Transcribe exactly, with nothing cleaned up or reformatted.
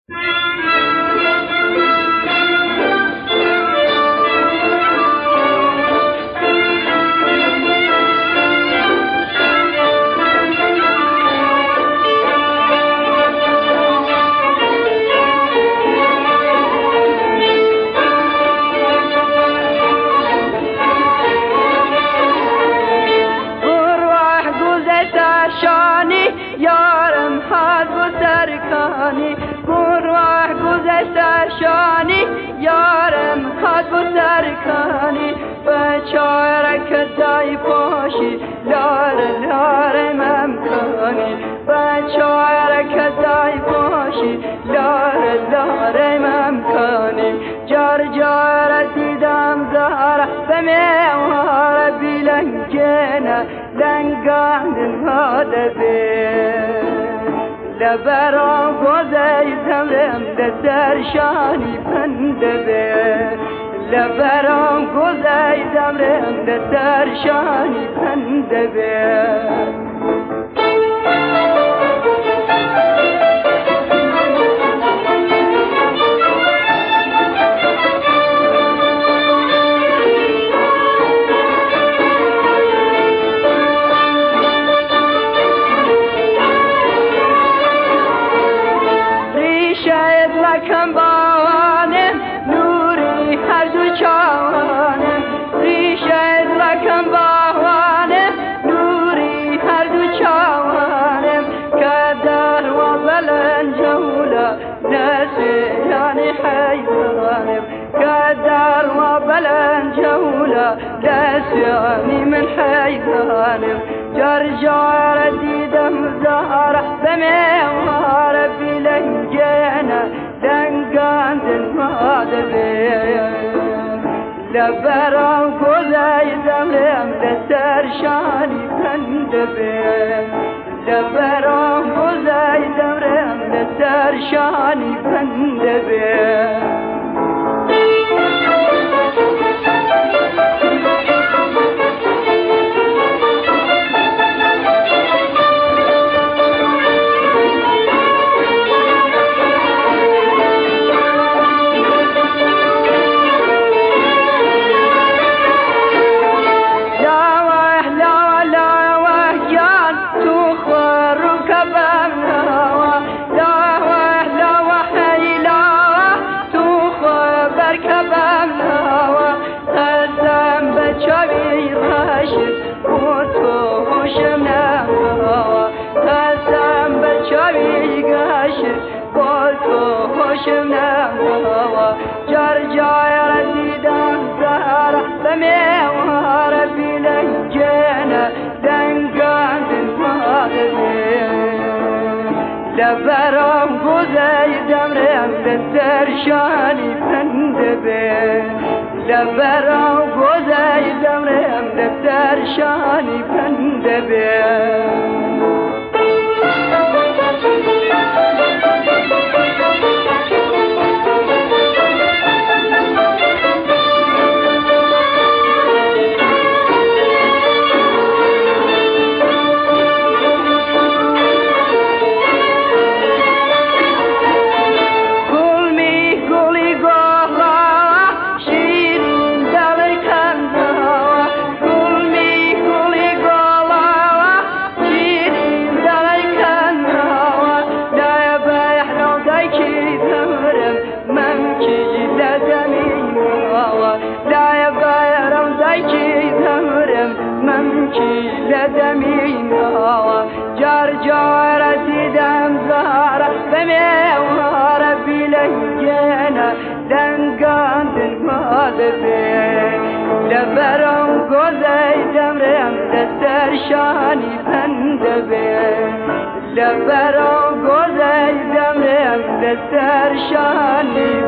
گروه گذشته شانی یارم خود بسرکانی بچاره که دای پاشی لاره لاره ممکانی بچاره که دای پاشی لاره لاره ممکانی جار جار دیدم زهره به میواره بیلنگینه لنگاندن هاده بیر لبرام گذیدم رم دستر شانی پنده بیر لبرام گذیدم رم دستر شانی پنده بیر لکم باوانم نوری هر دو چاوانم ریشه لکم باوانم نوری هر دو چاوانم کدر و بلند جولا نسیان حیوانم کدر و بلند جولا نسیانی من حیوانم جار جار دیدم زهره بمیواره بیلنگینه دنگاندن ماده بیر لبرام گذیدم رم دستر شانی پنده بیر لبرام گذیدم رم دستر شانی پنده بیر جار جار دیدم زهره بمیواره بیلنگینه دنگاندن ماده بیر لبرام گذیدم رم دستر شانی پنده بیر لبرام گذیدم رم دستر شانی پنده بیر لدمین هوا جار جار دیدم زهره بمیواره بیلنگینه دنگاندن ماده بیر لبرام گذیدم رم دستر شانی پنده بیر لبرام گذیدم رم دستر شانی